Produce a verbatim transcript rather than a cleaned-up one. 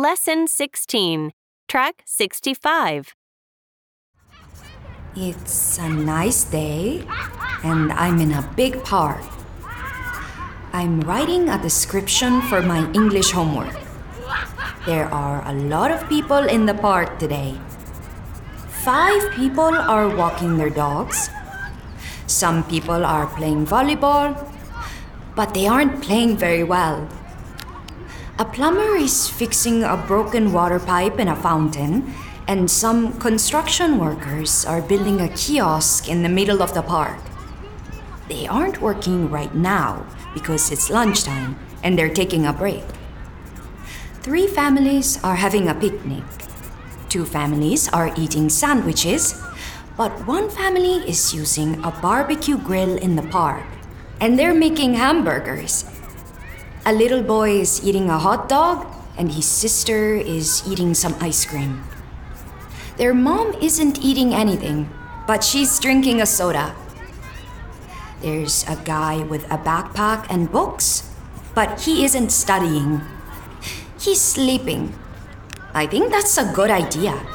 Lesson sixteen, Track sixty-five. It's a nice day, and I'm in a big park. I'm writing a description for my English homework. There are a lot of people in the park today. Five people are walking their dogs. Some people are playing volleyball, but they aren't playing very well. A plumber is fixing a broken water pipe in a fountain, and some construction workers are building a kiosk in the middle of the park. They aren't working right now because it's lunchtime and they're taking a break. Three families are having a picnic. Two families are eating sandwiches, but one family is using a barbecue grill in the park, and they're making hamburgers. A little boy is eating a hot dog, and his sister is eating some ice cream. Their mom isn't eating anything, but she's drinking a soda. There's a guy with a backpack and books, but he isn't studying. He's sleeping. I think that's a good idea.